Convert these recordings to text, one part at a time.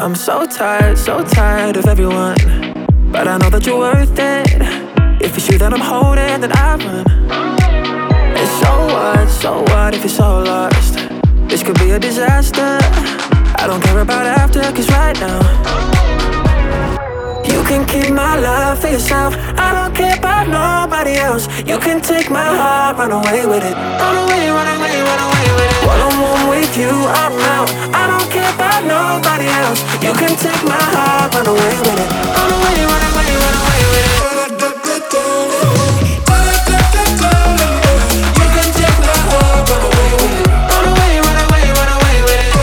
I'm so tired of everyone, but I know that you're worth it. If it's you that I'm holding, then I run. And so what if you're so lost? This could be a disaster. I don't care about after, cause right now you can keep my love for yourself. I don't care about nobody else. You can take my heart, run away with it. Run away, run away, run away with it. One-on-one with you, I'm out. I don't care about nobody else. You can take my heart, run away with it. Run away, run away, run away with it. You can take my heart, run away with it. Run away, run away, run away with it.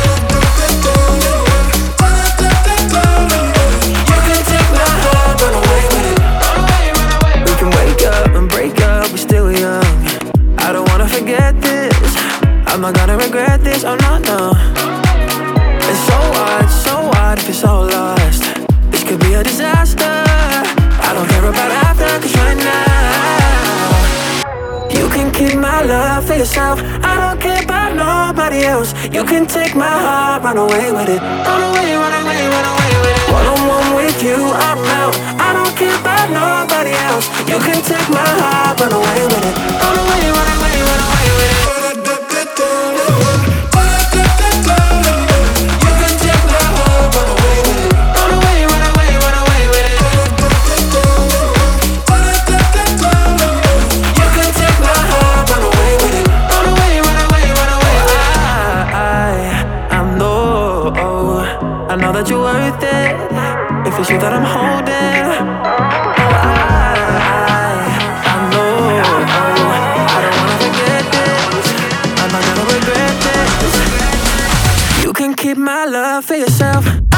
You can take my heart, run away with it. Run away, run away. We can wake up and break up, we're still young. I don't wanna forget this. I'm not gonna regret this, oh no, no. It's so hard if you're so lost. This could be a disaster. I don't care about after, cause right now you can keep my love for yourself. I don't care about nobody else. You can take my heart, run away with it. Run away, run away, run away with it. One-on-one with you, I'm out. I don't care about nobody else. You can take my heart, run away with it. Run away, run away, run away with it. I know that you're worth it. If it's you that I'm holding, I know. I don't wanna forget this. I'm not gonna regret this. You can keep my love for yourself.